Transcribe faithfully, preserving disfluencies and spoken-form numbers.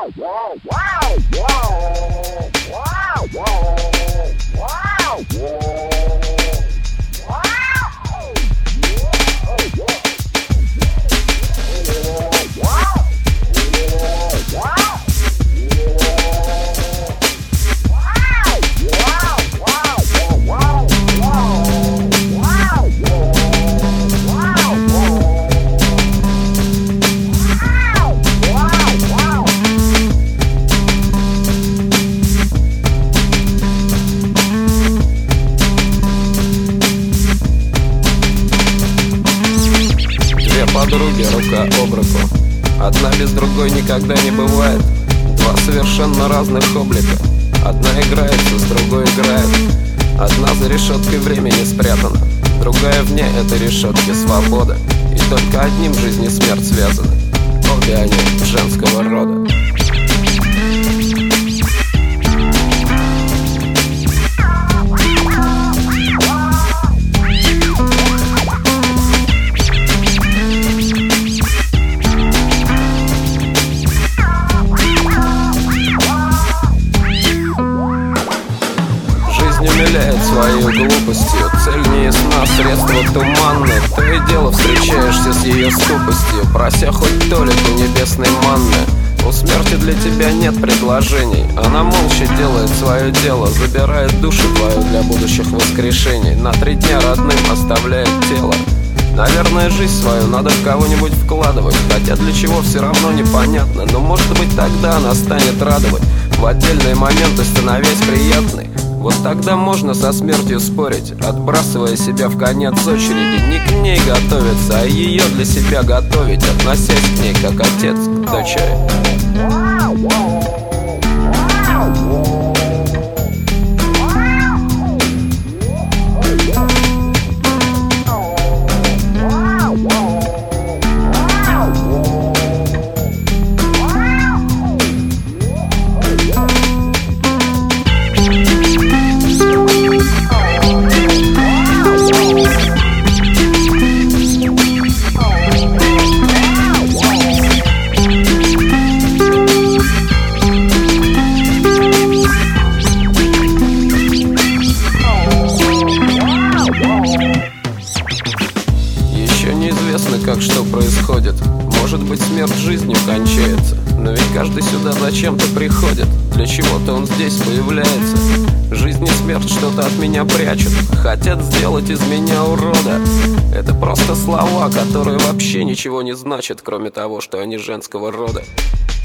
Подруги рука об руку, одна без другой никогда не бывает. Два совершенно разных облика, одна играется, с другой играет. Одна за решеткой времени спрятана, другая вне этой решетки свобода. И только одним жизнь и смерть связаны, обе они женского рода. Умиляет своей глупостью, цель не ясна, средства туманны. То и дело встречаешься с ее скупостью, прося хоть толику небесной манны. У смерти для тебя нет предложений, она молча делает свое дело, забирает душу твою для будущих воскрешений. На три дня родным оставляет тело. Наверное, жизнь свою надо в кого-нибудь вкладывать, хотя для чего все равно непонятно. Но может быть тогда она станет радовать, в отдельные моменты становясь приятной. Вот тогда можно со смертью спорить, отбрасывая себя в конец очереди. Не к ней готовиться, а ее для себя готовить, относясь к ней как отец к дочери. Неизвестно, как что происходит. Может быть, смерть жизнью кончается, но ведь каждый сюда зачем-то приходит. Для чего-то он здесь появляется. Жизнь и смерть что-то от меня прячут, хотят сделать из меня урода. Это просто слова, которые вообще ничего не значат, кроме того, что они женского рода.